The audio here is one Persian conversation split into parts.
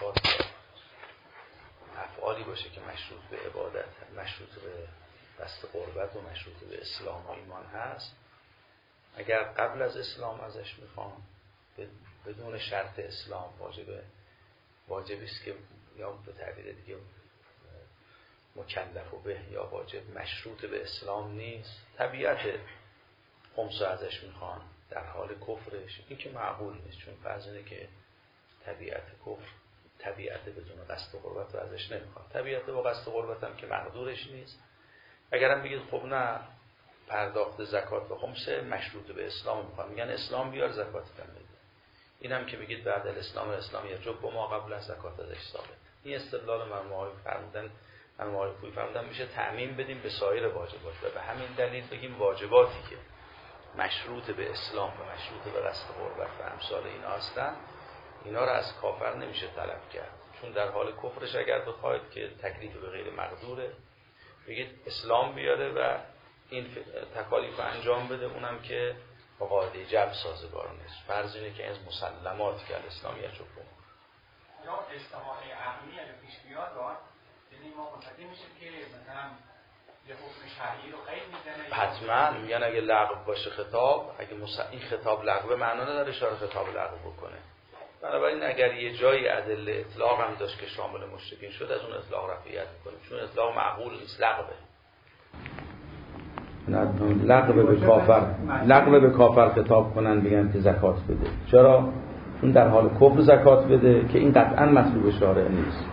زکات افعالی باشه که مشروط به عبادت، مشروط به بسط قربت و مشروط به اسلام و ایمان هست، اگر قبل از اسلام ازش میخوام بدون شرط اسلام واجبی است که یا به تعبیر دیگه مکلف و به یا واجب مشروط به اسلام نیست، طبیعت خمس ازش میخوان در حال کفرش، این که معقول نیست، چون فرض اینه که طبیعت کفر طبیعت بدون قصد قربت رو ازش نمیخوان، طبیعت با قصد قربت هم که مقدورش نیست. اگرم بگید خب نه پرداخت زکات و خمس مشروط به اسلام میخوان، میگن اسلام بیار زکات کن بده. اینم که بگید بعد الاسلام یجب با ما قبل از زکات ازش ثابت. این استدلال مرموهای فرمودن میشه تعمیم بدیم به سایر واجبات و به همین دلیل بگیم واجباتی که مشروط به اسلام و مشروط به قصد قربت و امثال اینا هستن، اینا رو از کافر نمیشه طلب کرد، چون در حال کفرش اگر بخواید که تکلیف به غیر مقدوره، بگید اسلام بیاره و این تکالیف انجام بده، اونم که با قاعده جبر سازگار نیست. فرض اینه که از مسلمات که الاسلام یجب یا اجتماع عقلی اگه پیش بیاد یعنی ما متوجه میشه که مثلا یه حکم شرعی رو قید میزنه، حتما میگن اگه لغو باشه خطاب، اگه این خطاب لغو معنا نداره اشاره خطاب لغو بکنه. بنابراین اگر یه جایی ادله اطلاق هم داشت که شامل مشرکین شد، از اون اطلاق رفعیت میکنه، چون اطلاق معقول نیست، لغوه. لغو به کافر خطاب کنن بگن که زکات بده. چرا؟ چون در حال کفر زکات بده که این قطعا مطلوب شارع نیست.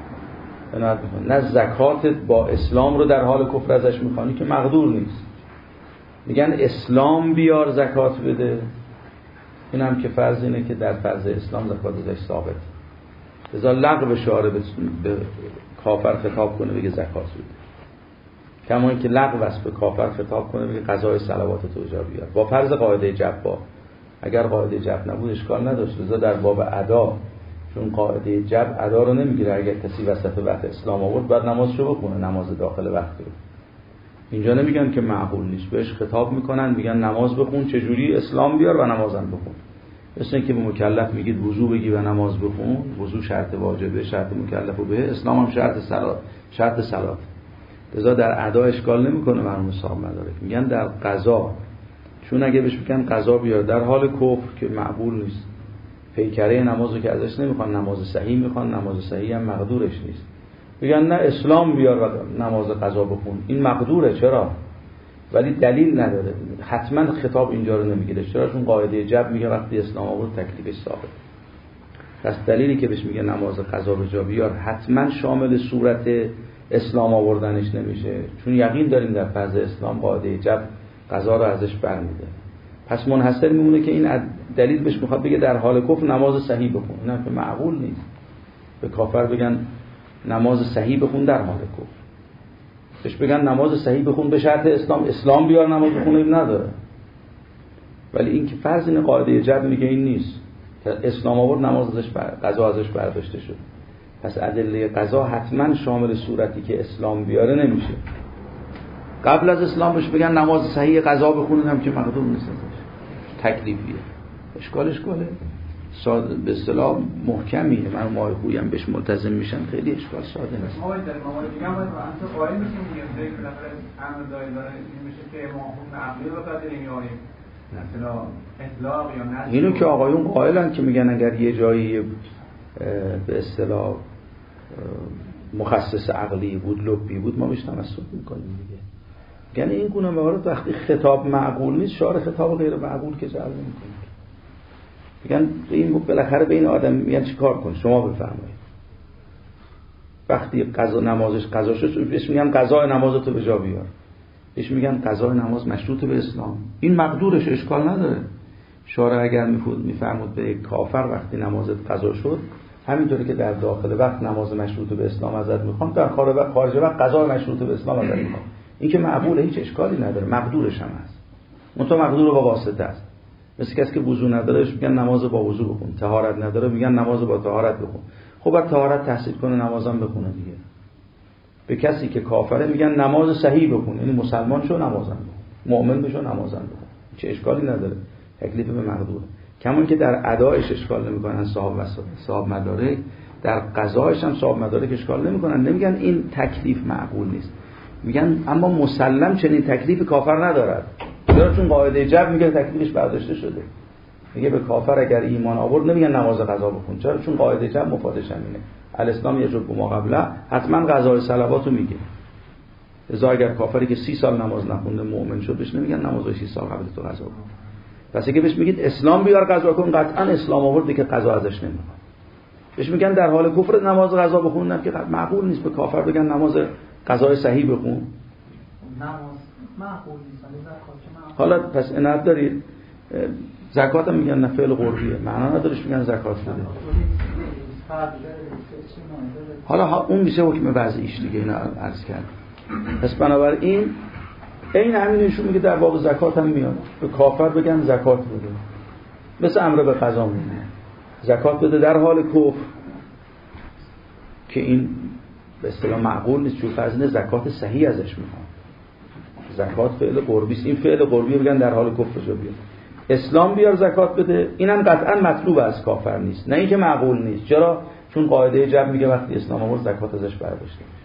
نه زکات با اسلام رو در حال کفر ازش میخوانی که مقدور نیست، میگن اسلام بیار زکات بده، این هم که فرض اینه که در فرض اسلام زکات ازش ثابت، لذا لغو شارع به کافر خطاب کنه بگه زکات بده، کما اینکه لغو است به کافر خطاب کنه بگه قضای صلوات تو جا بیار، با فرض قاعده جبر. اگر قاعده جبر نبود اشکال نداشت، لذا در باب ادا، چون قاعده جبر ادا رو نمیگیره، اگر کسی وسط وقت اسلام آورد بعد نمازشو بخونه، نماز داخل وقت رو. اینجا نمیگن که معقول نیست، بهش خطاب میکنن میگن نماز بخون، چجوری؟ اسلام بیار و نمازم بخون. مثل اینکه به مکلف میگید وضو بگی و نماز بخون، وضو شرط واجبه، شرط مکلف و به، اسلام هم شرط صلات. لذا در ادا اشکال نمیکنه مرحوم صاحب مدارک، میگن در قضا، چون اگه بهش میگن قضا بیار در حال کفر که معقول نیست، پیکره نمازو که ازش نمیخوان، نماز صحیح میخوان، نماز صحیح هم مقدورش نیست، میگن نه اسلام بیار و نماز قضا بخون، این مقدوره. چرا؟ ولی دلیل نداره، حتما خطاب اینجا رو نمیگیره. چرا؟ چون قاعده جبر میگه وقتی اسلام آورد تکلیفش ثابت. پس دلیلی که بهش میگه نماز قضا به جا بیار حتما شامل صورت اسلام آوردنش نمیشه، چون یقین داریم در فرض اسلام قاعده جبر قضا رو ازش برمیده. پس منحصر میمونه که این دلیل بهش میخواد بگه در حال کفر نماز صحیح بخون، نه که معقول نیست به کافر بگن نماز صحیح بخون در حال کفر، بهش بگن نماز صحیح بخون به شرط اسلام بیار نماز بخونه، این نداره. ولی این که فرض این قاعده جبر میگه این نیست، اسلام آورد نماز ازش قضا ازش برداشته شد، پس ادله قضا حتما شامل صورتی که اسلام بیاره نمیشه. قبل از اسلام بهش بگن نماز صحیح قضا بخونن هم که مقدور نیست، تکلیفیه. اشکالش به اصطلاح محکمیه، من ماه خویم بهش ملتزم میشن، خیلی اشکال ساده نیست. ما در مقام دیگه باید اصلا قائل بشیم دیگه، بالاخره امر دایر داره این میشه که ما حکم عقلی رو قادر میاریم، مثلا اطلاق یا نصب. اینو که آقایون قائلن که میگن اگر یه جایی به اصطلاح مخصص عقلی بود، لبی بود، ما بهش تمسک میکنیم دیگه. یعنی این گونه موارد وقتی خطاب معقول نیست، شارع خطاب غیر معقول که جعل نمیکنه. میگن این بالاخره بین آدم میگن چیکار کن، شما بفرمایید. وقتی نمازش قضا شد بهش میگن قضای نمازتو به جا بیار، بهش میگن قضای نماز مشروط به اسلام، این مقدورش، اشکال نداره. شارع اگر میفرمود به کافر وقتی نمازت قضا شد، همینطوری که در داخل وقت نماز مشروط به اسلام ازت میخوام، در خارج وقت قضای مشروط به اسلام ازت میخوام. این که معقوله، هیچ اشکالی نداره، مقدورش هم هست. منتها مقدور با واسطه است. مثل کسی که وضو نداره میگن نماز با وضو بخون، طهارت نداره میگن نماز با طهارت بخون. خب بعد طهارت تحصیل کنه نمازم بخونه دیگه. به کسی که کافره میگن نماز صحیح بخون، یعنی مسلمان شو نمازم بخون، مؤمن بشو نمازم بخون، چه اشکالی نداره، تکلیف به مقدوره. کما که در ادایش اشکال نمیکنن صاحب مدارک، در قضایش هم صاحب مدارک اشکال نمیکنن، نمیگن این تکلیف معقول نیست، میگن اما مسلم چنین تکلیف کافر ندارد. چرا؟ چون قاعده جبر میگه تکلیفش برداشته شده. میگه به کافر اگر ایمان آورد نمیگن نماز قضا بخون. چرا؟ چون قاعده جبر مفادش همینه، الاسلام یجب ما قبله، حتما قضای صلواتو میگه. لذا اگر کافری که 30 سال نماز نخونده مؤمن شد بهش نمیگن نماز 6 سال قبل تو قضا کن. پس اگه بهش میگید اسلام بیار قضا کن، قطعا اسلام آورده که قضا ازش نمیخواد. بهش میگن در حال کفر نماز قضا بخونن که معقول نیست به کافر بگن نماز قضای صحیح بخون. نماز معقول نیست. حالا پس عنایت دارید زکات هم میگن نه فعل قربیه، معنا ندارش میگن زکات بده. حالا اون میشه حکم وضعیش دیگه، اینا عرض کردم. پس بنابراین این همینشون میگه در باب زکات هم میاد به کافر بگن زکات بده، مثل امر به قضا میگه زکات بده در حال کفر، که این به اصطلاح معقول نیست، چون فرض اینه زکات صحیح ازش میخوان. زکات فعل قربی است، این فعل قربی بگن در حال کفر جو بیاد. اسلام بیار زکات بده، اینم قطعا مطلوب از کافر نیست، نه اینکه معقول نیست. چرا؟ چون قاعده جبر میگه وقتی اسلام آورد زکات ازش برداشته میشه.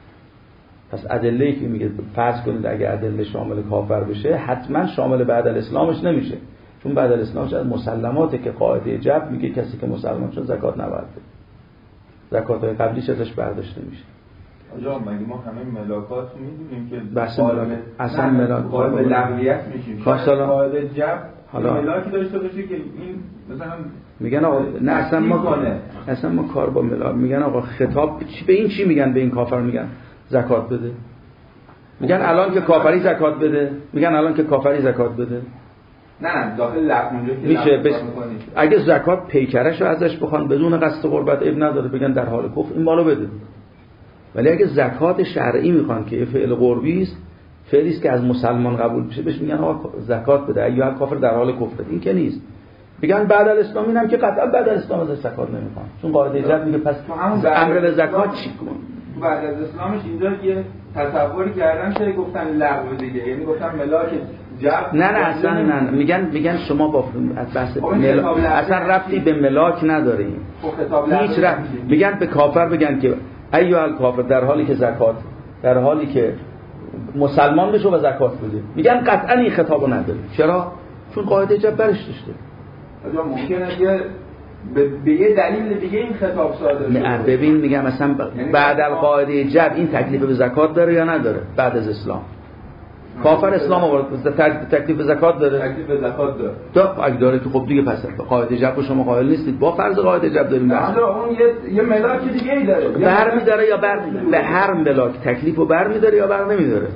پس ادله‌ای که میگه فرض کنید اگه ادله شامل کافر بشه، حتما شامل بعد الاسلامش نمیشه، چون بعد الاسلامش از مسلماته که قاعده جبر میگه کسی که مسلمان شد زکات نباید بده، زکات‌های قبلیش ازش برداشته میشه. آجا مگه ما همه ملاکات میدونیم که بحث ملاک اصلا ملاک قائل لغویت میشیم. قاعده جبر حالا ملاکی داشته باشه که این مثلا میگن آقا نه اصلا ما کار با ملاک، میگن آقا خطاب به این چی میگن؟ به این کافر میگن زکات بده. میگن الان که کافری زکات بده، میگن الان که کافری زکات بده. نه داخل لفظ اونجا که میشه اگه زکات پیکرهشو ازش بخوان بدون قصد قربت اب نداره، بگن در حال کفر این مالو بده. ولی اگه زکات شرعی میخوان که فعل قربی است، فعلی است که از مسلمان قبول میشه، بهش میگن آقا زکات بده اگه کافر در حال کفر. این که نیست. میگن بعد الاسلام، اینم که قطعا بعد الاسلام از زکات نمیخوان، چون قاعده جبر میگه پس امر به زکات چی کن. بعد از اسلامش اینجا یه تصوری کردن که گفتن لغو دیگه، یعنی گفتن ملاک جبر. نه اصلا نه، میگن شما با بحث اصلا ربطی به ملاک نداره این. هیچ ربط. میگن به کافر بگن که ایها الکافر، در حالی که زکات، در حالی که مسلمان بشو و زکات بده. میگن قطعا این خطابو نداره. چرا؟ چون قاعده جبر برش داشته. آجا ممکنه که به یه دلیل دیگه این خطاب صادر شه. نه ببین میگم مثلا بعد القاعده جبر این تکلیف به زکات داره یا نداره؟ بعد از اسلام کافر اسلام آورد تکلیف به زکات داره؟ تکلیف به زکات داره. تو اگه داره که خب دیگه پس قاعده جبر شما قائل نیستید، با فرض قاعده جبر داریم. نه اون یه ملاک دیگه ای داره، برمی‌داره یا به هر ملاک تکلیفو برمی‌داره یا بر نمی‌داره.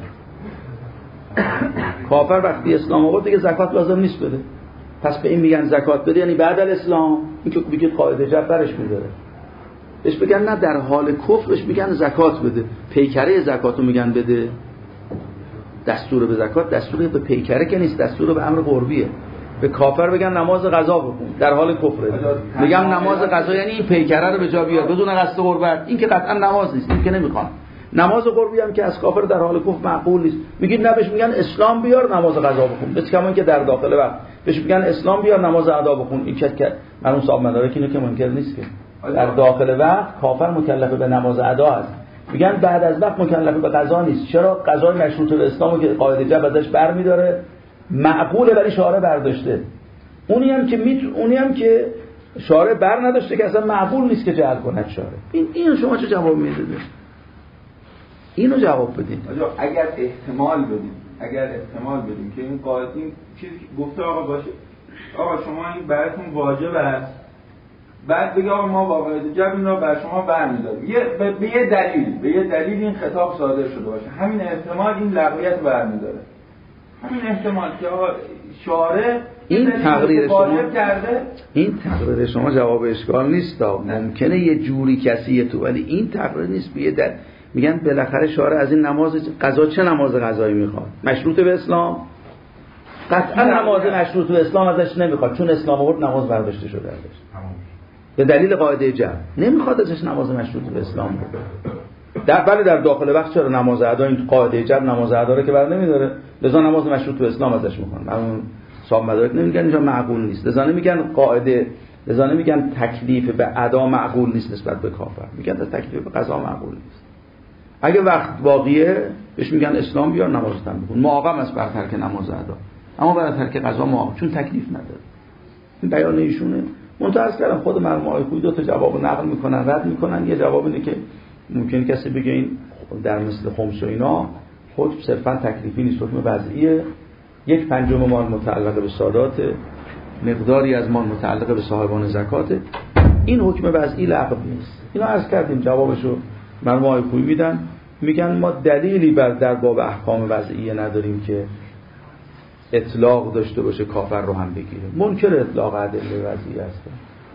کافر وقتی اسلام آورد دیگه زکات لازم نیست بده، پس به این میگن زکات بده، یعنی بعد الاسلام. این که میگه قاعده جبر برش می‌داره، بهش بگن نه در حال کفرش میگن زکات بده، پیکره زکاتو میگن بده. دستور به زکات دستور به پیکره که نیست، دستور به امر قربیه. به کافر بگن نماز قضا بخون، در حال کفره. میگم نماز قضا یعنی این پیکره رو به جا بیار بدون قصد قربت. این که قطعا نماز نیست، این که نمیخوان. نماز قربی هم که از کافر در حال کفر معقول نیست. میگید نه، بهش میگن اسلام بیار نماز قضا بخون، بس کمان که در داخل وقت بهش میگن اسلام بیار نماز ادا بخون. این که من اون صاحب مدارک اینو که منکر نیست که در داخل وقت کافر مکلف به نماز ادا است. میگن بعد از وقت مکلف به قضا نیست. چرا؟ قضای مشروط به اسلامو که قاعده جبر ازش برمی‌داره معقوله، ولی شارع برداشته. اونی هم که شارع بر نداشته که اصلا معقول نیست که جعل کند شارع. این شما چه جواب میدید؟ اینو جواب بدین. اگر احتمال بدیم که این قاعده این چیزی که گفته آقا باشه، آقا شما این براتون واجب است، بعد بگه آقا ما با قاعده جبر این رو بر شما برمی‌داریم، به یه دلیل این خطاب صادر شده باشه، همین احتمال این لغویت برمی‌داره. همین احتمال که آقا شارع این تقریر شما کرده، این تقریر شما جواب اشکال نیست. ممکنه یه جوری کسی تو، ولی این تقریر نیست. میگن بالاخره شارع از این نماز قضا چه نماز قضایی میخواد؟ مشروط به اسلام؟ قطعا نماز مشروط به اسلام ازش نمیخواد، چون اسلام آورد نماز برداشته شده ازش به دلیل قاعده جبر. نمیخواد ازش نماز مشروط به اسلام بده. ولی در داخل وقت چرا نماز ادا، این قاعده جبر نماز ادا رو که بر نمیداره، لذا نماز مشروط به اسلام ازش میخوان. همون صاحب مدارک نمیگن اینجا معقول نیست، لذا نمیگن قاعده لذا نمیگن تکلیف به ادا معقول نیست نسبت به کافر، میگن تکلیف به قضا معقول نیست. اگه وقت باقیه بهش میگن اسلام بیار نمازتن بخون، معاقم است بر ترک نماز ادا، اما بر ترک قضا معاقم، چون تکلیف نداره. این بیان ایشونه. منتهی کردم خود مرحوم آقای خویی دو تا جواب نقل میکنن رد میکنن. یه جواب اینه که ممکن کسی بگه این در مثل خمس و اینا حکم صرفا تکلیفی نیست، حکم وضعیه، 1/5 مال متعلق به سادات، مقداری از مال متعلق به صاحبان زکات، این حکم وضعی لغو نیست. اینا عرض کردیم جوابشو مرحوم آقای خویی میدن، میگن ما دلیلی در باب احکام وضعیه نداریم که اطلاق داشته باشه کافر رو هم بگیره. منکر اطلاق ادله وضعیه هستن،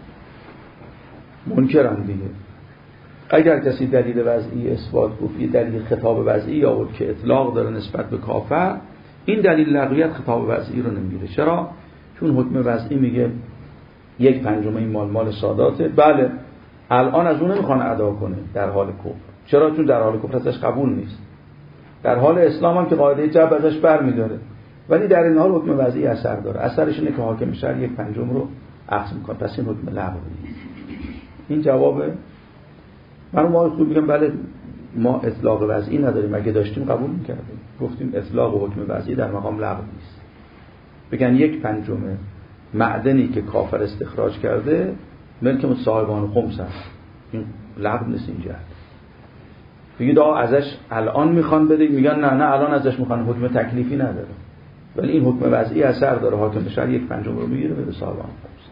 منکرن دیگه. اگر کسی دلیل وضعی اثبات گفت، یه دلیل خطاب وضعی آورد که اطلاق داره نسبت به کافر، این دلیل لغویت خطاب وضعی رو نمیگیره. چرا؟ چون حکم وضعی میگه 1/5 این مال ساداته. بله الان از اون نمیخوان ادا کنه در حال کفر. چرا؟ چون در حال کفر ازش قبول نیست. در حال اسلام هم که قاعده جبر ازش برمی‌داره، ولی در این حال حکم وضعی اثر داره. اثرش اینه که حاکم شهر 1/5 رو اخذ میکنه، پس این حکم لغو نیست. این جوابه. من ما خوب میگم بله ما اطلاق وضعی نداریم، اگه داشتیم قبول میکردیم، گفتیم اطلاق و حکم وضعی در مقام لغو نیست. بگن 1/5 معدنی که کافر استخراج کرده ملک صاحبان خمس هست، این لغو نیست. این جهت بگید آقا ازش الان میخوان بده، میگن نه الان ازش میخوان، حکم تکلیفی نداره، ولی این حکم وضعی اثر داره، حاکم شهر 1/5 رو میگیره به صاحبان خمس.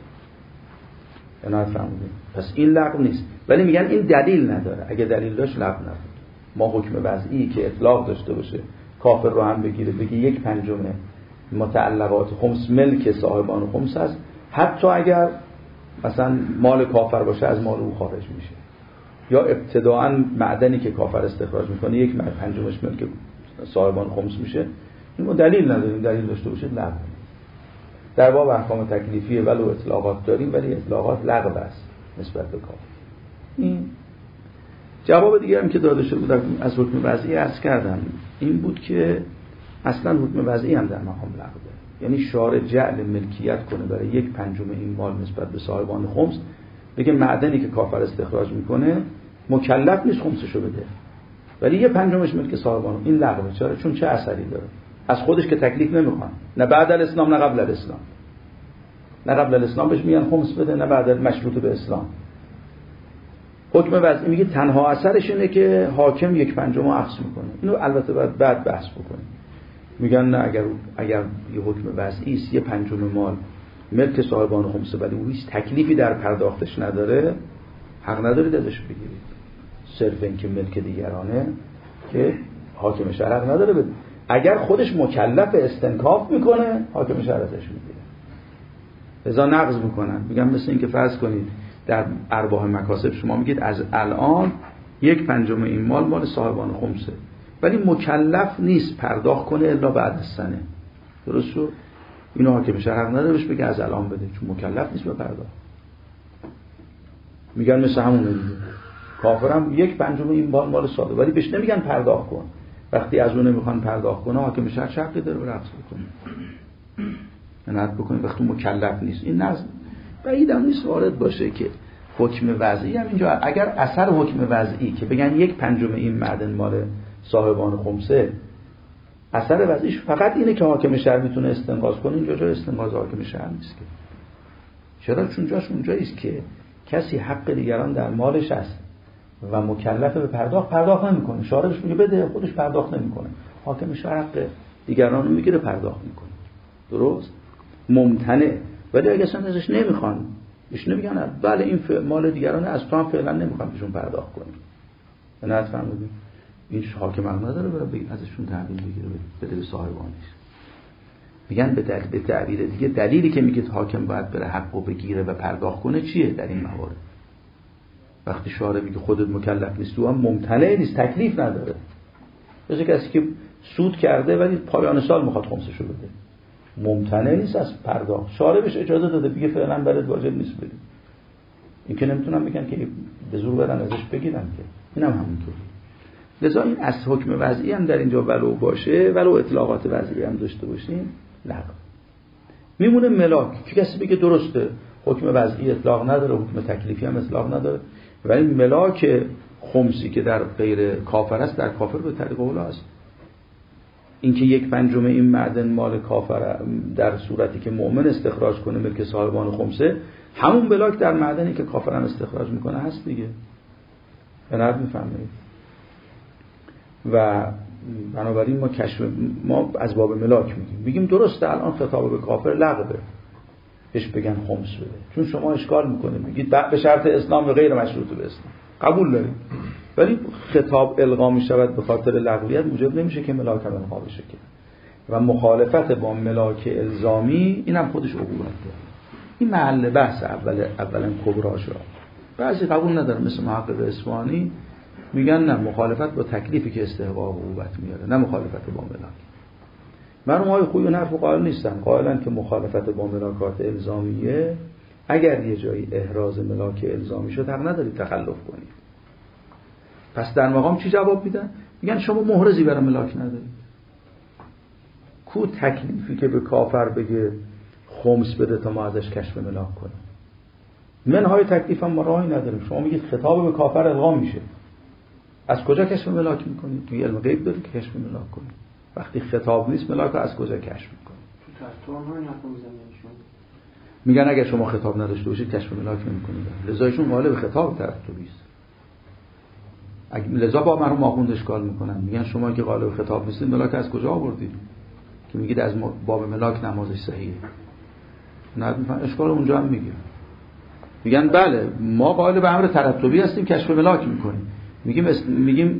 اینا فهمیدین؟ پس این لغو نیست، ولی میگن این دلیل نداره. اگه دلیل داشت لغو نبود. ما حکم وضعی که اطلاق داشته باشه کافر رو هم بگیره، بگی 1/5 متعلقات خمس ملک صاحبان خمس هست، حتی اگر مثلا مال کافر باشه از مال او خارج میشه، یا ابتداعا معدنی که کافر استخراج میکنه 1/5 ملک صاحبان خمس میشه. این ما دلیل نداریم، دلیل داشته باشه لغو. در باب احکام تکلیفی ولو اطلاقات داریم، ولی اطلاقات لغو است نسبت به کافر. این جواب دیگه هم که داده شده بود از حکم وضعی عرض کردم، این بود که اصلا حکم وضعی هم در مقام لغوه. یعنی شارع جعل ملکیت کنه برای 1/5 این مال نسبت به صاحبان خمس، بگه معدنی که کافر استخراج میکنه مکلف نیست خمسشو بده، ولی 1/5 ملک صاحبان. این لغوه. چرا؟ چون چه اثری داره؟ از خودش که تکلیف نمیخوان، نه بعد الاسلام نه قبل الاسلام. نه قبل الاسلام بهش میگن خمس بده، نه بعد مشروط به اسلام. حکم وضعی میگه تنها اثرش اینه که حاکم 1/5 اخذ میکنه. اینو البته بعد بحث بکنیم. میگن نه اگر یه حکم وضعی است 1/5 مال ملک صاحبان خمسه، ولی او هیچ تکلیفی در پرداختش نداره، حق ندارید ازش بگیرید. صرف اینکه ملک دیگرانه که حاکم شهر حق نداره بده. اگر خودش مکلف استنکاف میکنه حاکم شهر ازش میگیره. لذا نقض میکنن. میگم مثل اینکه فرض کنید در ارباح مکاسب شما میگید از الان 1/5 این مال صاحبان خمسه، ولی مکلف نیست پرداخت کنه الا بعد از سنه. درست شد؟ اینو حاکم شهر حق نداره بهش بگه از الان بده، چون مکلف نیست به پرداخت. میگن مثل همونه دیگه. کافرم 1/5 این مال ساده، ولی بهش نمیگن پرداخت کن. وقتی از اون نمیخوان پرداخت کنه حاکم شهر شرطی داره به رقص بکنه. منعت بکنه وقتی مکلف نیست. این نظم بعیدم نیست وارد باشه که حکم وضعی هم اینجا اگر اثر حکم وضعی که بگن 1/5 این معدن مال صاحبان خمسه، اثر وضعیش فقط اینه که حاکم شهر میتونه استنقاض کنه، اینجا جای استنقاض حاکم شهر نیست که. چرا؟ چون جاش اونجایی است که کسی حق دیگران در مالش است و مکلف به پرداخت نمیکنه. شارعش میگه بده، خودش پرداخت نمیکنه. حاکم شهر حق دیگران رو میگیره پرداخت میکنه. درست؟ ممتنع. ولی اگه اصلا ازش نمیخوان، بهش نمیگن بله این مال دیگران از تو هم فعلا نمیخوام بهشون پرداخت کنیم. نه فهمیدین؟ این حاکم حق نداره برای ازشون تحویل بگیره بده به صاحبانش. میگن به تعبیر دیگه دلیلی که میگه حاکم باید بره حقو بگیره و پرداخت کنه چیه در این موارد؟ وقتی شارع میگه خودت مکلف نیستی و هم ممتنع نیست، تکلیف نداره. مثل کسی که سود کرده ولی پایان سال میخواد خمسشو بده، ممتنع نیست از پرداخت. شارع بهش اجازه داده بگه فعلا برات واجب نیست بدی. این که نمیتونن میگن که به زور برن ازش بگیرن که. اینم همونطوره. لذا این از حکم وضعی هم در اینجا ولو باشه، ولو اطلاقات وضعی هم داشته باشیم لغو میمونه. ملاک که کسی بگه درسته حکم وضعی اطلاق نداره، حکم تکلیفی هم اطلاق نداره. ولی ملاک خمسی که در غیر کافر است در کافر به طریق اولا است. اینکه 1/5 این معدن مال کافر در صورتی که مؤمن استخراج کنه ملک صاحبان خمسه، همون ملاک در معدنی که کافر هم استخراج میکنه هست دیگه. بنابراین میفهمید. و بنابراین ما از باب ملاک میگیم درسته الان خطاب به کافر لغوه، بهش بگن خمس بده، چون شما اشکال میکنه میگید به شرط اسلام و غیر مشروط به اسلام، قبول داریم، ولی خطاب القا میشود به خاطر لغویت موجب نمیشه که ملاک هم القا بشه که. و مخالفت با ملاک الزامی اینم خودش عقوبت داره. این محل بحث اولا کبراشه. بعضی قبول نداره مثل محقق اصفهانی میگن نه، مخالفت با تکلیفی که استحقاق عقوبت میاره، نه مخالفت با ملاک. مرحومای خوی و نرف قائل نیستن، قائلن که مخالفت با ملاکات الزامیه اگر یه جایی احراز ملاک الزامی شد حق ندارید تخلف کنید. پس در مقام چی جواب میدن؟ میگن شما محرزی برای ملاک ندارید. کو تکلیفی که به کافر بگه خمس بده تا ما ازش کشف ملاک کنیم؟ منهای تکلیف هم ما راهی نداریم. شما میگید خطاب به کافر القا میشه، از کجا کشف ملاک میکنید؟ توی علم غیب دارید که کشف ملاک کنید. وقتی خطاب نیست ملاک رو از کجا کشف میکنید؟ میگن اگر شما خطاب نداشته باشید کشف ملاک نمیکنید. لذایشون قائل به خطاب ترتبی است. لذا با مرحوم آخوند اشکال میکنن، میگن شما که قائل به خطاب نیستید ملاک از کجا آوردید که میگید از باب ملاک نمازش صحیحه؟ نه میفهم اشکال اونجا هم میگن بله ما قائل به امر ترتبی هستیم، کشف ملاک میکنیم، میگیم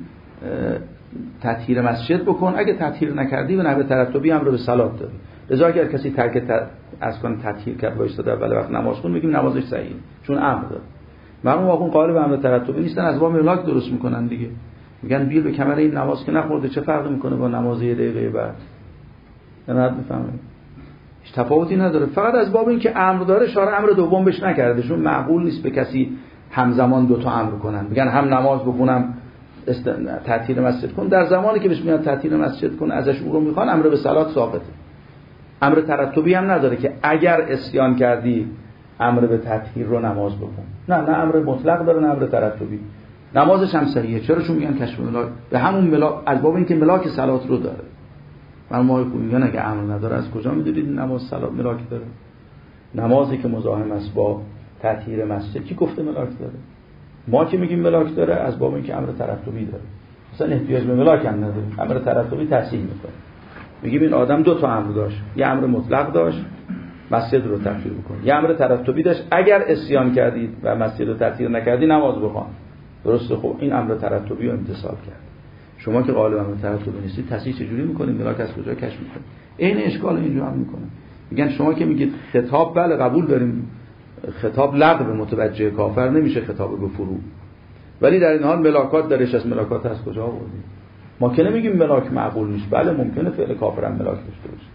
تطهیر مسجد بکن، اگه تطهیر نکردی به نحو ترتبی امر به صلات داری. لذا اگر کسی ترک از کن تطهیر کرد وایساده اول وقت نماز خون، میگیم نمازش صحیحه چون امر داره. مرحوم آخوند قائل به امر ترتبی نیستن، از باب ملاک درست میکنن دیگه. میگن بیل به کمر این نماز که نخورده چه فرقی میکنه با نماز یه دقیقه بعد؟ نه میفهمید هیچ تفاوتی نداره، فقط از باب این که امر داره شارع امر دوم بهش نکرده، چون معقول نیست به کسی همزمان دو تا امر کنن. میگن هم نماز بخونم تطهیر مسجد کن، در زمانی که بهش میاد تطهیر مسجد کن ازش او رو میخوان امر به صلات ثابته. امر ترتبی هم نداره که اگر اسیان کردی امر به تطهیر رو نماز بکن. نه امر مطلق داره، نه امر ترتبی. نمازش هم صحیحه. چرا؟ چون میگن کشف ملاک به همون ملاک، از باب اینکه ملاک صلات رو داره. ما میگن اگه امر نداره از کجا میدونید نماز صلات ملاک داره؟ نمازی که مزاحم است با تطهیر مسجد کی گفته ملاک داره؟ ما که میگیم ملاک داره از باب اینکه امر ترتبی داره. اصلا احتیاج به ملاک هم نداره، امر ترتبی تصحیح میکنه. میگیم این آدم دو تا امر داشت، یه امر مطلق داشت مسجد رو تطهیر بکن، یه امر ترتبی داشت اگر عصیان کردید و مسجد رو تطهیر نکردی نماز بخوان. درسته؟ خب این امر ترتبی رو امتثال کرد. شما که قائل به امر ترتبی نیستید تصحیح چجوری میکنید؟ ملاک از کجا کشف میکنید؟ این اشکال اینجا هم میکنه. میگن شما که میگید خطاب بله قبول داریم، خطاب لغو متوجه کافر نمیشه، خطاب به فروع، ولی در این حال ملاکات درش از ملاکات از کجا آوردید؟ ما که نمیگیم ملاک معقول نیست، بله ممکنه فعل کافر هم ملاک داشته باشه.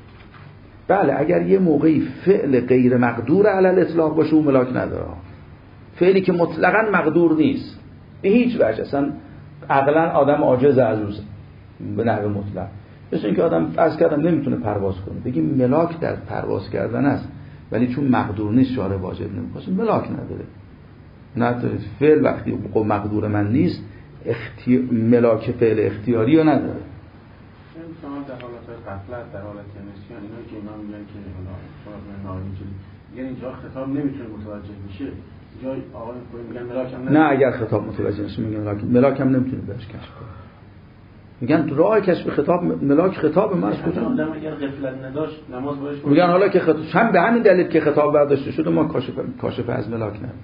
بله اگر یه موقعی فعل غیر مقدور علی الاطلاق باشه اون ملاک نداره. فعلی که مطلقاً مقدور نیست به هیچ وجه، اصلا عقلاً آدم عاجز از اون به نحو مطلق، مثل اینکه آدم از کردن نمیتونه پرواز کنه، بگیم ملاک در پرواز کردن است، ولی چون مقدور نیست شارع واجب نمیکنه، ملاک نداره. نداره. فعل وقتی مقدور من نیست ملاک فعل اختیاری رو نداره. مثلا در حالت غفلت، در حالت نسیان، اینا که اینا میگن که حالا یعنی اینجا خطاب نمیتونه متوجه بشه، جای آقای خویی میگن ملاک هم نه اگر خطاب متوجه نشه میگن ملاک هم نمیتونه بهش کشف کنه. میگن راه کشف خطاب ملاک خطاب ما از کجا؟ آدم اگر غفلت نداشت نماز باش میگن حالا که هم به همین دلیل که خطاب برداشته شده ما کاشف از ملاک نداریم.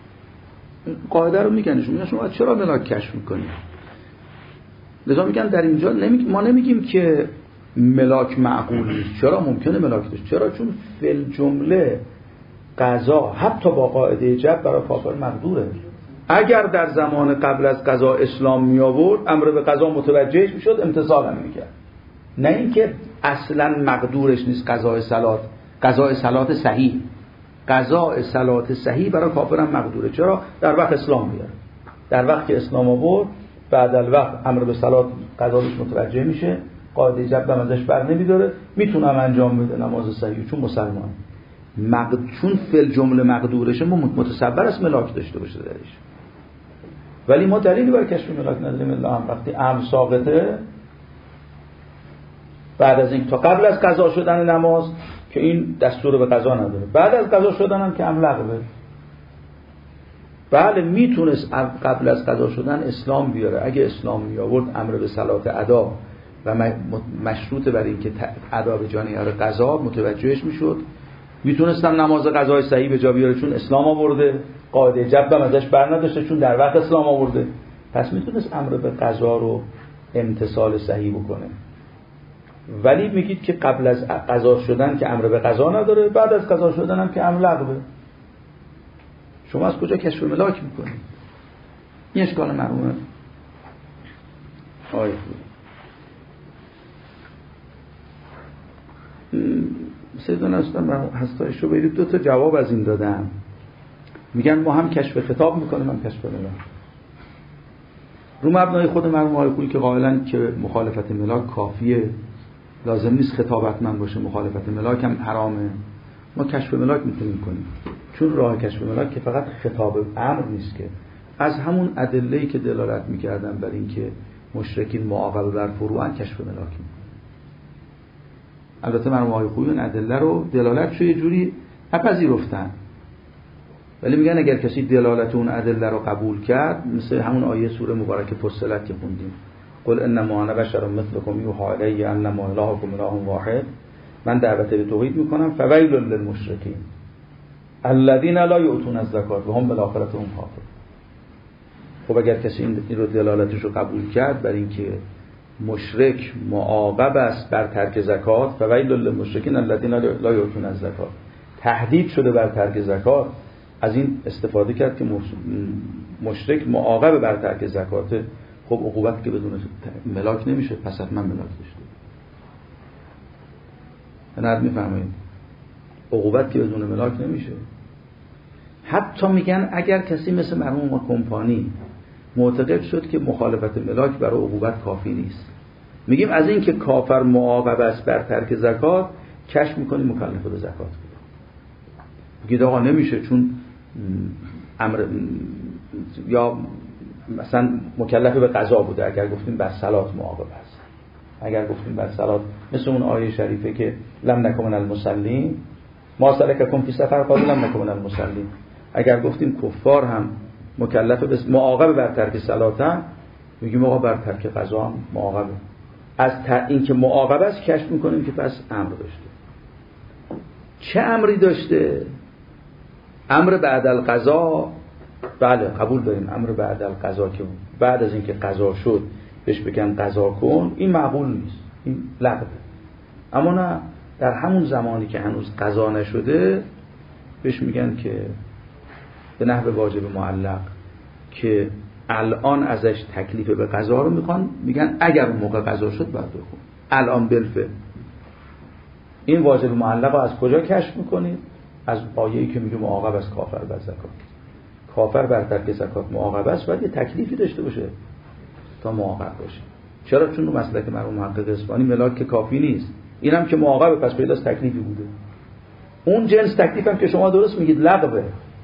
قاعده رو میگن شما چرا ملاک کشف میکنید؟ لذا میگن در اینجا ما نمیگیم که ملاک معقول نیست. چرا ممکنه ملاک داشت؟ چرا؟ چون فل جمله قضا حتی با قاعده جب برای کافر مقدوره. اگر در زمان قبل از قضا اسلام می آورد امر به قضا متوجهش میشد امتثال هم میکرد، نه اینکه اصلا مقدورش نیست. قضاء صلات صحیح، قضاء صلات صحیح برای کافر هم مقدوره. چرا؟ در وقت اسلام میاد، در وقت که اسلام آورد بعد الوقت امر به صلات قضاش متوجه میشه، قاعده جب هم ازش بر نمیداره، میتونم انجام بده نماز صحیح چون مسلمان. چون فل جمله مقدورشه متصور است ملاک داشته باشه درش، ولی ما دلیلی برای کشف ملاک نداریم الا هم وقتی امر ساقطه بعد از این تا قبل از قضا شدن نماز که این دستور به قضا نداره، بعد از قضا شدن هم که امر لغوه. بله میتونست قبل از قضا شدن اسلام بیاره، اگه اسلام می آورد امر به صلات ادا و مشروط بر این که ادا به جانیار قضا متوجهش میشد، میتونستم نماز قضای صحیح به جا بیاره چون اسلام آورده، قاعده جبر ازش بر نداشته چون در وقت اسلام آورده، پس میتونست امر به قضا رو امتثال صحیح بکنه. ولی میگید که قبل از قضا شدن که امر به قضا نداره، بعد از قضا شدن هم که امر لغوه. شما از کجا کشف ملاک میکنید؟ این اشکال مرحومه آیه سیدان هستم هستای شبیری 2 تا جواب از این دادم. میگن ما هم کشف خطاب میکنیم هم کشف ملاک. رو مبنای خود مرحوم آقای خویی که قائلن که مخالفت ملاک کافیه، لازم نیست خطابت من باشه، مخالفت ملاک هم حرامه، ما کشف ملاک میتونیم کنیم. چون راه کشف ملاک که فقط خطاب امر نیست، که از همون ادله‌ای که دلالت میکردن بر این که مشرکین معاقبه بر فروعن کشف ملاک میکنن. البته مرحوم آقای خویی اون ادله رو دلالتشو یه جوری نپذیرفتن، ولی میگن اگر کسی دلالت اون ادله رو قبول کرد، مثل همون آیه سوره مبارکه فصلت که خوندیم، قل انما انا بشر مثلکم یوحی الی انما الهکم اله واحد، من دعوت به توحید میکنم، فویل للمشرکین الذین لا یؤتون الزکات و هم بالآخرة هم کافرون. خب اگر کسی این رو دلالتش رو قبول کرد بر اینکه مشرک معاقب است بر ترک زکات، فویل للمشرکین الذین لا یؤتون الزکات، تهدید شده بر ترک زکات، از این استفاده کرد که مشرک معاقب بر ترک زکات. خب عقوبت که بدون ملاک نمیشه، پس حتما ملاک داشته. نه میفهمید؟ عقوبت که بدون ملاک نمیشه. حتی میگن اگر کسی مثل مرحوم کمپانی معتقد شد که مخالفت ملاک برای عقوبت کافی نیست، میگیم از این که کافر معاقب است بر ترک زکات، کشف میکنیم مکلف به زکات بود. بگید آقا نمیشه چون امر یا مثلا مکلف به قضا بوده، اگر گفتیم بر صلات معاقب است، اگر گفتیم بر صلات مثل اون آیه شریفه که لم نکن من المصلین ما سلککم فی سقر قالوا لم نکن من المصلین، اگر گفتیم کفار هم مکلف به معاقب بر ترک صلاتن، میگیم آقا بر ترک قضا هم معاقبه. از این که معاقب است کشف میکنیم که پس امر داشته. چه امری داشته؟ امر بعد القضا. بله قبول داریم امر بعد القضا که بعد از اینکه قضا شد بهش بگن قضا کن، این معقول نیست، این لغوه. اما نه، در همون زمانی که هنوز قضا نشده بهش میگن که به نحو واجب معلق که الان ازش تکلیف به قضا رو میخوان، میگن اگر اون موقع قضا شد باید بخون الان بالفعل. این واجب معلق رو از کجا کشف میکنید؟ از آیه‌ای که میگه معاقب است کافر بر زکات. کافر بر ترک زکات معاقب است، باید یه تکلیفی داشته باشه تا معاقب باشه. چرا؟ چون مسلک مرحوم محقق اصفهانی ملاک که کافی نیست، اینم که معاقبه، پس پیداست تکلیفی بوده. اون جنس تکلیف هم که شما درست میگید لغوه،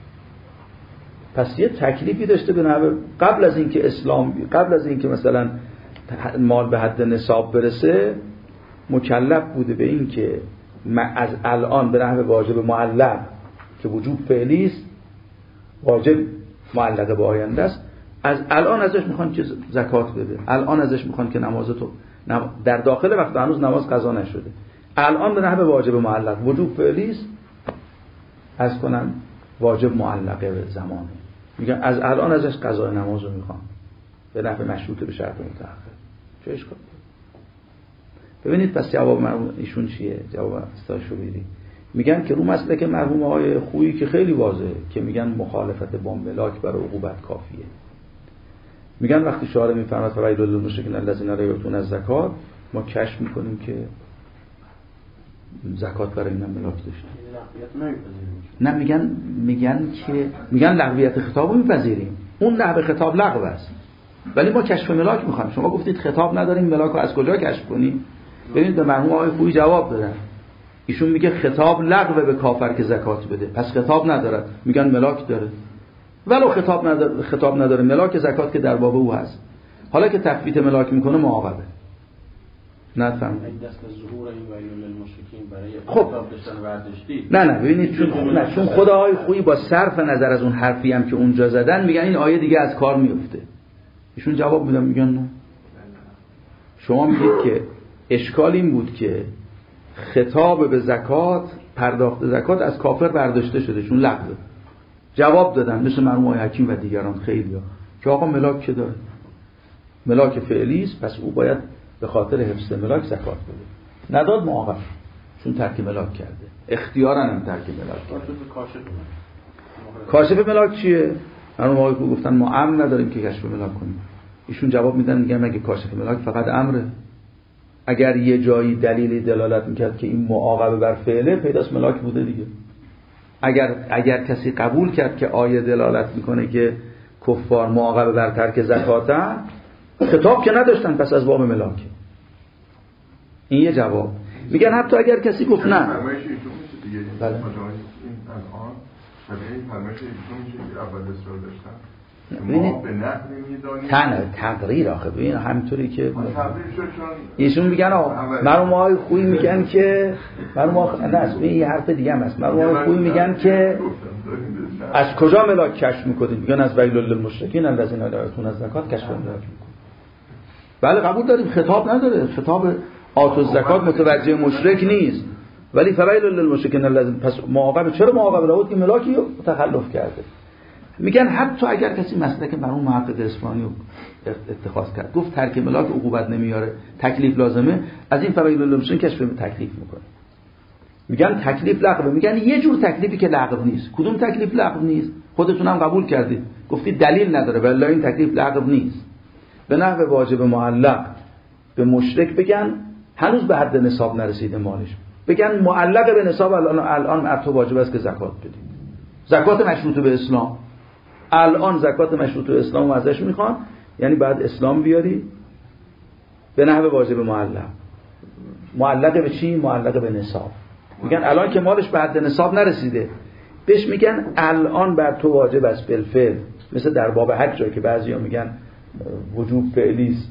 پس یه تکلیفی داشته به نحو قبل از اینکه اسلام، قبل از اینکه مثلا مال به حد نصاب برسه مکلف بوده به این که از الان به نحو واجب معلق که وجوب فعلی است، واجب معلقه به آینده است، از الان ازش میخوان که زکات بده، الان ازش میخوان که نمازتو در داخل وقت هنوز نماز قضا نشده، الان به نحو واجب معلق وجوب فعلی است، از کنن واجب معلقه به زمانه، میگن از الان ازش قضا نماز رو میخوان به نحو مشروط به شرط متأخر. چه اشکال؟ ببینید پس جواب مرحوم ایشون چیه؟ جواب استاد شبیری میگن که رو مسئله که مرحوم آقای خویی که خیلی واضحه که میگن مخالفت با ملاک برای عقوبت کافیه. میگن وقتی شارع میفرماد فویل للمشرکین الذین لا یؤتون الزکات، ما کشف میکنیم که زکات برای اینا ملاک داشته. نه میگن لغویت خطاب رو میپذیریم، اون لغو خطاب لغو است، ولی ما کشف ملاک میخوایم. شما گفتید خطاب نداریم، ملاک رو از کجا کشف کنیم؟ ببینید به مرحوم آقای خویی جواب دادن. ایشون میگه خطاب لغو به کافر که زکات بده، پس خطاب نداره، میگن ملاک داره. ولو خطاب نداره ملاک زکات که در باب او هست. حالا که تفویت ملاک میکنه معاقبه. نفهم. دست از ظهور این ویل للمشرکین برای خب خطاب داشتن برداشتی. نه ببینید چون خدای خویی با صرف نظر از اون حرفی هم که اونجا زدن میگن این آیه دیگه از کار میفته. ایشون جواب میدن میگن نه. شما میگید که اشکال این بود که خطاب به زکات، پرداخت زکات از کافر برداشته شده چون لغوه. جواب دادن مثل مرحوم آقای حکیم و دیگران خیلیا که آقا ملاک که داره، ملاک فعلی است، پس او باید به خاطر حفظ ملاک زکات بده. نداد معاقب چون ترک ملاک کرده، اختیاراً هم ترک ملاک کرده. کاشف ملاک چیه؟ مرحوم آقای گفتن ما امر نداریم که کشف ملاک کنیم. ایشون جواب میدن میگن مگه کاشف ملاک فقط امره؟ اگر یه جایی دلیلی دلالت میکرد که این معاقبه بر فعله، پیداست ملاک بوده دیگه. اگر کسی قبول کرد که آیه دلالت میکنه که کفار معاقبه بر ترک زکاتن، خطاب که نداشتن، پس از باب ملاک. این یه جواب. میگن حتی اگر کسی گفت نه، بله ما به نحو میدانیم تقریر آخه ببین همینطوری که ایشون میگن مرحوم آقای خویی میگن که مرحوم آقای نه یه حرف دیگه هم هست. مرحوم آقای خویی میگن که از کجا ملاک کشف میکنید؟ میگن از ویل للمشرکین الذین لا یؤتون الزکات کشف ملاک میکنید. بله قبول داریم خطاب نداره، خطاب آتوا الزکات متوجه مشرک نیست، ولی فویل للمشرکین الذین، پس معاقبه چرا معاقبه راود که ملاکی رو تخلف کرده. میگن حتی اگر کسی مسلک مرحوم محقق اصفهانی رو اتخاذ کرد گفت ترک ملاک عقوبت نمیاره، تکلیف لازمه، از این فویل للمشرکین کشف تکلیف میکنه. میگن تکلیف لغو، میگن یه جور تکلیفی که لغو نیست. کدوم تکلیف لغو نیست؟ خودتون هم قبول کردید، گفتید دلیل نداره، ولی این تکلیف لغو نیست. به نحو واجب معلق به مشرک بگن هنوز به حد نصاب نرسیده مالش، بگن معلق به نصاب الان عطا واجب است که زکات بدید، زکات مشروط به اسلام، الان زکات مشروط به اسلام ازش میخوان، یعنی بعد اسلام بیاری. به نحو واجب معلق به چی؟ معلق به نصاب. میگن الان که مالش به حد نصاب نرسیده، بهش میگن الان بر تو واجب است بالفعل، مثل در باب حج جایی که بعضیا میگن وجوب فعلی است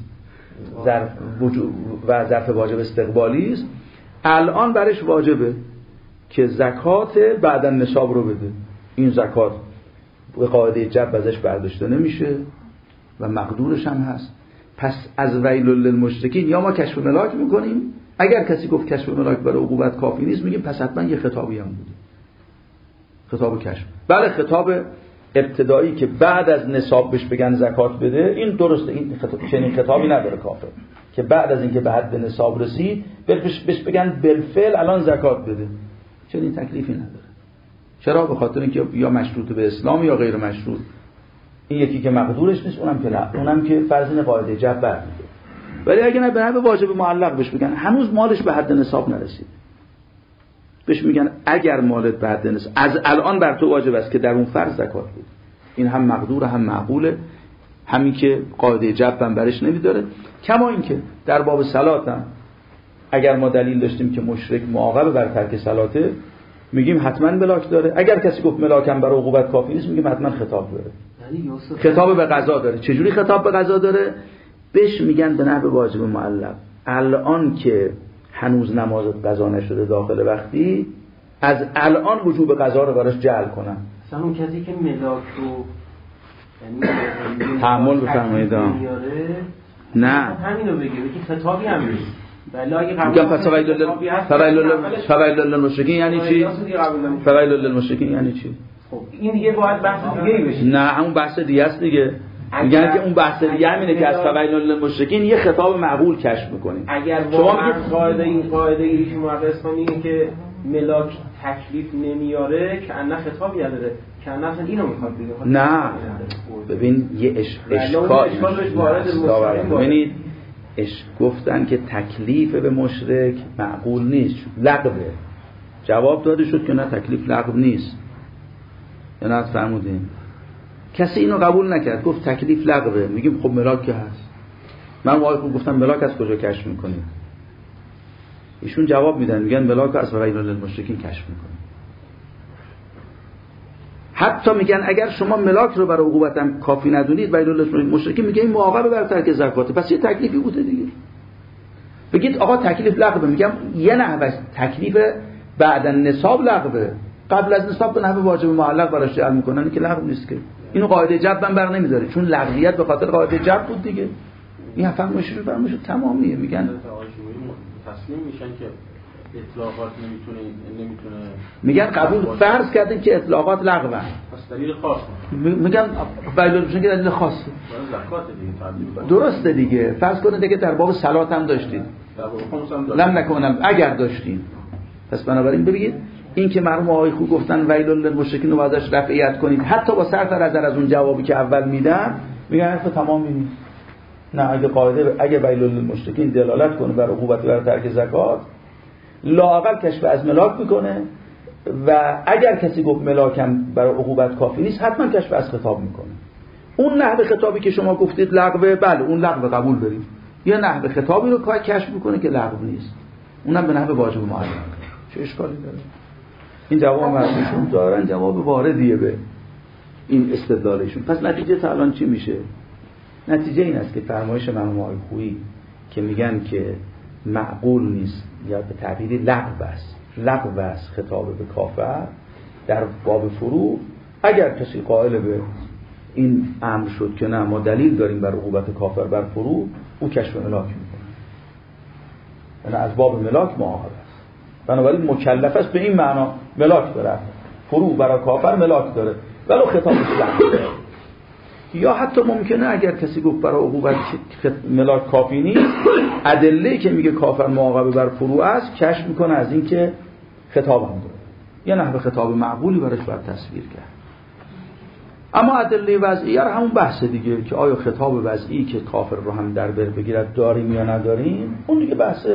و ظرف واجب استقبالی است، الان برش واجبه که زکات بعد نصاب رو بده. این زکات به قاعده جب ازش برداشته نمیشه و مقدورش هم هست. پس از ویل للمشرکین یا ما کشف ملاک میکنیم، اگر کسی گفت کشف ملاک برای عقوبت کافی نیست، میگیم پس حتما یه خطابی هم بوده، خطاب کشف. بله خطاب ابتدایی که بعد از نصاب بهش بگن زکات بده، این درسته، این چنین خطابی نداره کافر که بعد از اینکه به حد نصاب رسید بهش بگن بالفعل الان زکات بده، چنین تکلیفی نداره. چرا؟ به خاطر اینکه یا مشروط به اسلام یا غیر مشروط. این یکی که مقدورش نیست، اونم که فرض قاعده جب برمیده. ولی اگه نه به نحو واجب معلق بهش بگن هنوز مالش به حد نصاب نرسید، بهش میگن اگر مالت به حد نصاب از الان بر تو واجب است که در اون فرض زکات بده. این هم مقدور هم معقوله، همین که قاعده جب هم برش نمیداره. کما این که در باب صلات هم اگر ما دلیل داشتیم که مشرک معاقب بر ترک صلاته، میگیم حتما ملاک داره. اگر کسی گفت ملاک هم برای عقوبت کافی نیست، میگیم حتما خطاب داره، خطاب به قضا داره. چجوری خطاب به قضا داره؟ بهش میگن به نحو واجب معلق، الان که هنوز نماز قضا نشده داخل وقتی، از الان وجوب قضا رو براش جعل کنن. مثلا اون کسی که ملاک رو تحمل بفرمایید نه همینو بگه که خطابی هم نیست. بله اگه میگم پس فویل للمشرکین یعنی چی؟ فویل للمشرکین یعنی چی؟ خب این دیگه باید بحث دیگه بشه. نه همون بحث دیگه است دیگه. میگن که اون بحث دیگه همینه که از فویل للمشرکین یه خطاب معقول کشف می‌کنیم. اگر شما میگید این قاعده ایشون محقق اینه که ملاک تکلیف نمیاره که ان خطابی نداره، که ان اصلا اینو میخواد بگه. نه ببین یه اشکال ببینید، گفتن که تکلیف به مشرک معقول نیست، لغوه. جواب داده شد که نه تکلیف لغو نیست. یا نه فرمودیم کسی اینو قبول نکرد، گفت تکلیف لغوه، میگیم خب ملاک که هست. من واقعا گفتم ملاک از کجا کشف میکنیم؟ ایشون جواب میدن، میگن ملاک از غیر للمشرکین کشف میکنه. حتی میگن اگر شما ملاک رو برای عقوبتم کافی ندونید غیر للمشرکین، میگه این معاقبه بر ترک زکات، پس یه تکلیفی بوده دیگه. بگید آقا تکلیف لغوه، میگم یه نحوه تکلیف بعد نصاب لغوه، قبل از نصاب به نحوه واجب معلق براش جعل میکنن که لغو نیست که. اینو قاعده جبر هم بر نمیداره، چون لغویت به خاطر قاعده جبر بود دیگه. این فهمش رو برامون تمامیه. میگن تسلیم میشن که اطلاقات نمیتونه میگن قبول فرض کردیم که اطلاقات لغوه، پس دلیل خاص میگن بلکه که دلیل خاصه زکات دیگه. درسته دیگه. فرض کنید دیگه در باب صلات هم داشتید، لم نکنم اگر داشتیم. پس بنابراین ببینید این که مرحوم آقای خوب گفتن ویل للمشرکین رو ازش رفعیت کنید، حتی با صرف نظر از اون جوابی که اول میدم، میگن حرف تمامی نیست. نه، اگه ویل للمشرکین دلالت کنه بر عقوبت بر ترک زکات، لااقل کشف از ملاک میکنه، و اگر کسی گفت ملاکم برای عقوبت کافی نیست، حتما کشف از خطاب میکنه. اون نحوه خطابی که شما گفتید لغوه، بله اون لغوه قبول بریم. یه نحوه خطابی رو کشف میکنه که لغو نیست، اونم به نحوه واجب معلق. چه اشکالی داره؟ این جواب مرسوشون دارن، جواب واردیه به این استدلالشون. پس نتیجه تا الان چی میشه؟ نتیجه این است که فرمایش مرحوم آقای خویی که میگن که معقول نیست یا به تعبیری لغو است خطاب به کافر در باب فروع، اگر کسی قائل به این امر شد که نه ما دلیل داریم بر عقوبت کافر بر فروع، او کشف ملاک میکنه، یعنی از باب ملاک معاقب است. بنابراین مکلف است به این معنا ملاک داره، فروع برای کافر ملاک داره، ولو خطابش لغو. یا حتی ممکنه اگر کسی گفت برای عقوبت ملاک کافی نیست، ادله که میگه کافر معاقبه بر فروع است کشف میکنه از این که خطاب هم داره، یه نحوه خطاب معقولی براش باید تصویر کرد. اما ادله وضعیه رو همون بحث دیگه که آیا خطاب وضعی که کافر رو هم در بر بگیرد داریم یا نداریم، اون دیگه بحث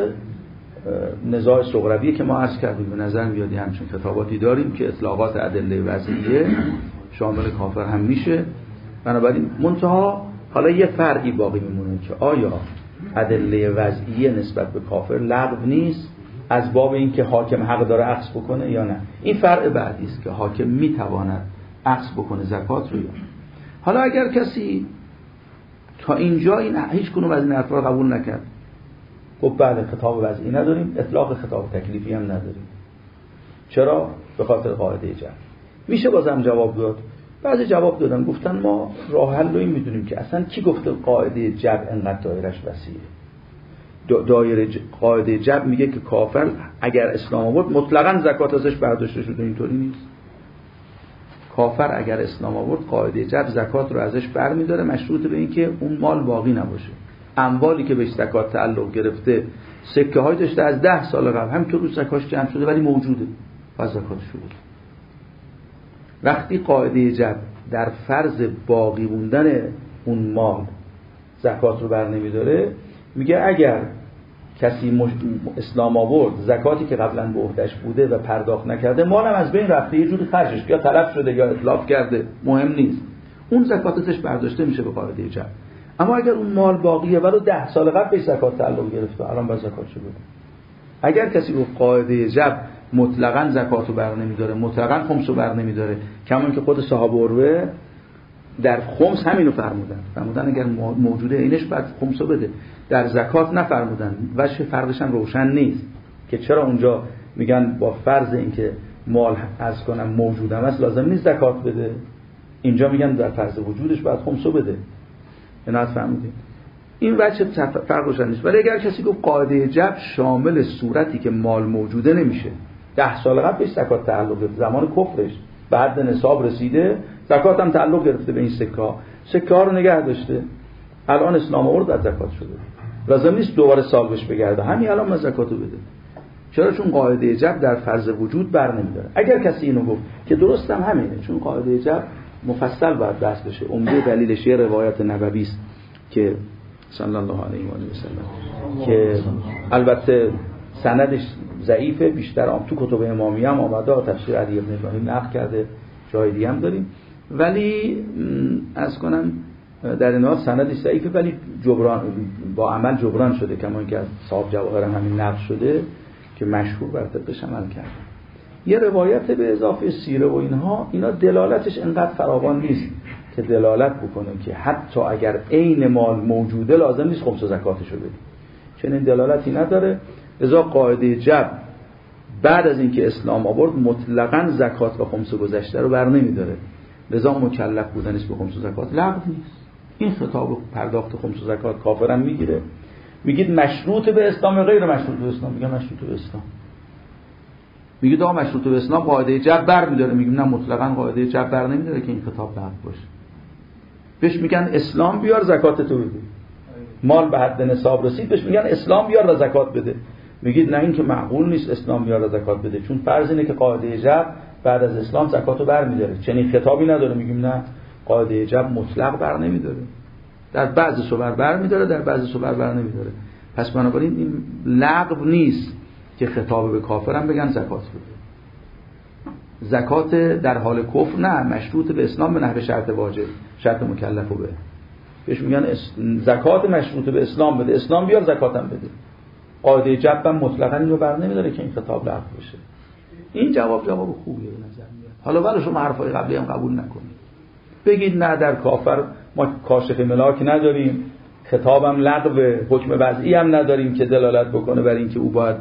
نزاع صغرویه که ما عرض کردیم. به نظر میاد همچین خطاباتی داریم که اطلاقات ادله وضعیه شامل کافر هم میشه. بنابراین منتها حالا یه فرقی باقی میمونه که آیا ادله وضعیه نسبت به کافر لغو نیست از باب این که حاکم حق داره اخذ بکنه یا نه. این فرق بعدی است که حاکم میتواند اخذ بکنه زکات رو یا نه. حالا اگر کسی تا اینجا این هیچ کنون از این حرفا قبول نکرد، خب بله خطاب وضعی نداریم، اطلاق خطاب تکلیفی هم نداریم. چرا؟ به خاطر قاعده جبر. میشه بازم جواب داد. بعضی جواب دادن گفتن ما راه حل رو این میدونیم که اصلا کی گفته قاعده جبر انقدر دایرش وسیعه. دایره قاعده جبر میگه که کافر اگر اسلام آورد مطلقاً زکات ازش برداشته شده، اینطوری نیست. کافر اگر اسلام آورد قاعده جبر زکات رو ازش برمی‌داره، مشروط به این که اون مال باقی نباشه. اموالی که بهش زکات تعلق گرفته سکه های داشته از 10 سال قبل، هم که روز زکاتش جمع شده ولی موجوده، پس زکاتش بود. وقتی قاعده جبر در فرض باقی موندن اون مال زکات رو بر نمی‌داره، میگه اگر کسی اسلام آورد زکاتی که قبلا به عهده‌اش بوده و پرداخت نکرده، مالم از بین رفته، یه جوری خرجش یا تلف شده یا اتلاف کرده، مهم نیست، اون زکاتش برداشته میشه به قاعده جبر. اما اگر اون مال باقیه ولو 10 سال قبل به زکات تعلق گرفته، الان با زکاتش بده. اگر کسی گفت قاعده جبر مطلقاً زکاتو بر نمی‌داره، مطلقاً خمسو بر نمی‌داره، کما که خود صحابه عروه در خمس همینو فرمودن اگر موجوده اینش بعد خمسو بده، در زکات نفرمودن. وجه فرقش هم روشن نیست که چرا اونجا میگن با فرض اینکه مال از کنم موجوده است لازم نیست زکات بده، اینجا میگن در فرض وجودش بعد خمسو بده. اینا فهمیدین؟ این وجه فرق روشن نیست. ولی اگر کسی گفت قاعده جبر شامل صورتی که مال موجوده نمیشه، 10 سال قبل بهش زکات تعلق گرفته، زمان کفرش به حد نصاب رسیده، زکات هم تعلق گرفته به این سکه ها رو نگه داشته، الان اسلام آورد بعد زکات شده، لازم نیست دوباره سال بهش بگرده، همین الان ما زکاتو بده. چرا؟ چون قاعده جبر در فرض وجود بر نمیداره. اگر کسی اینو گفت که درست هم همینه، چون قاعده جبر مفصل باید بحث بشه. عمده دلیلش یه روایت نبوی است که صلی الله علیه و آله و سلم که البته سندش ضعیفه، بیشتر تو کتب امامیه هم آمده، تفسیر علی بن ابراهیم نقل کرده، جای دیگه هم داریم، ولی از کنم در این حال سندش ضعیفه، ولی جبران با عمل جبران شده، کما اینکه از صاحب جواهر همین نقل شده که مشهور بر طبقش عمل کردن. یه روایت به اضافه سیره و اینا دلالتش انقدر فراوان نیست که دلالت بکنه که حتی اگر عین مال موجوده لازم نیست خمس و زکاتشو بدی، چنین دلالتی نداره. لذا قاعده جبر بعد از اینکه اسلام آورد مطلقاً زکات و خمس گذشته رو بر نمیداره، لذا مکلف بودنش به خمس و زکات لغو نیست. این خطاب پرداخت خمس و زکات کافرم میگیره. میگید مشروط به اسلام غیر مشروط به اسلام؟ میگه مشروط به اسلام. میگید آقا مشروط به اسلام قاعده جبر بر میداره؟ میگیم نه، مطلقاً قاعده جبر بر نمیداره که این خطاب لغو باشه. بهش میگن اسلام بیار زکات تو بده. مال به حد نصاب رسید بهش میگن اسلام بیار و زکات بده. میگید نه، این که معقول نیست اسلام بیار و زکات بده، چون فرض اینه که قاعده جبر بعد از اسلام زکاتو بر میداره. چنین خطابی نداره. میگیم نه، قاعده جبر مطلق بر نمیداره، در بعضی صور بر میداره، در بعضی صور بر نمیداره. پس بنابراین این لغو نیست که خطاب به کافرم بگن زکات بده. زکات در حال کفر نه، مشروط به اسلام به نحو شرط واجب، شرط مکلفو به بهش میگن زکات مشروط به اسلام بده، اسلام بیار زکاتم بده. قاعده جبر مطلقاً اینو بر نمیداره که این خطاب لغو بشه. این جواب خوبیه به نظر میاد. حالا ولی شما حرفای قبلی هم قبول نکنید، بگید نه در کافر ما کاشف ملاک نداریم، خطابم لغو، حکم وضعی هم نداریم که دلالت بکنه بر اینکه او باید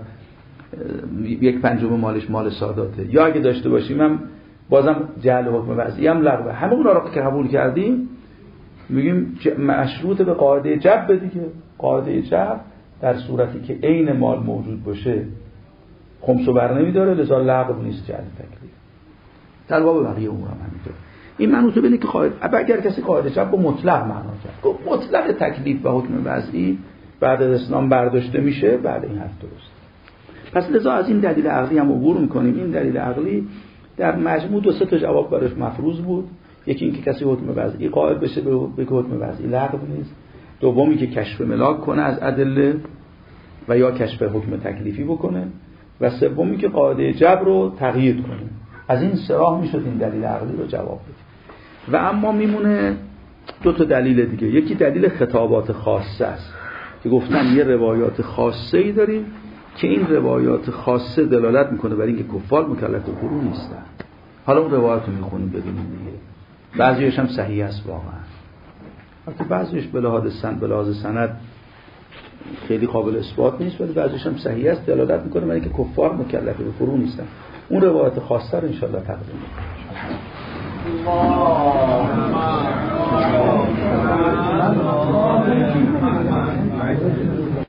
1/5 مالش مال ساداته، یا اگه داشته باشیم هم بازم جعل حکم وضعی هم لغوه. همه اونا رو که قبول کردیم میگیم مشروط به قاعده جبر دیگه. قاعده جبر در صورتی که عین مال موجود باشه خمسو بر نمیداره، لذا لغو نیست جعل تکلیف. در باب بقیه امور هم همینطور. این منوط به اینه که اگر کسی قاعده جبر با مطلق معنا کرد، مطلق تکلیف و حکم وضعی بعد از اسلام برداشته میشه، بعد این حرف درست. پس لذا از این دلیل عقلی هم عبور میکنیم. این دلیل عقلی در مجموع 2-3 تا جواب براش مفروض بود. یکی این که کسی حکم وضعی قائل بشه به حکم وضعی لغو نیست. دومی که کشف ملاک کنه از ادله و یا کشف حکم تکلیفی بکنه. و سومی که قاعده جبر رو تقیید کنه. از این سه راه میشد این دلیل عقلی رو جواب بده. و اما میمونه 2 تا دلیل دیگه. یکی دلیل خطابات خاصه است که گفتن یه روایات خاصه‌ای داریم که این روایات خاصه دلالت میکنه بر اینکه کفار مکلف به قرون نیستن. حالا اون روایات رو میخونیم ببینیم دیگه. بعضیش هم صحیح است واقعا، البته بعضیش به لحاظ سند خیلی قابل اثبات نیست، ولی بعضیش هم صحیح است، دلالت میکنه بر اینکه کفار مکلف به قرون نیستن. اون روایات خاصه رو ان شاء الله تقدیم می‌کنیم.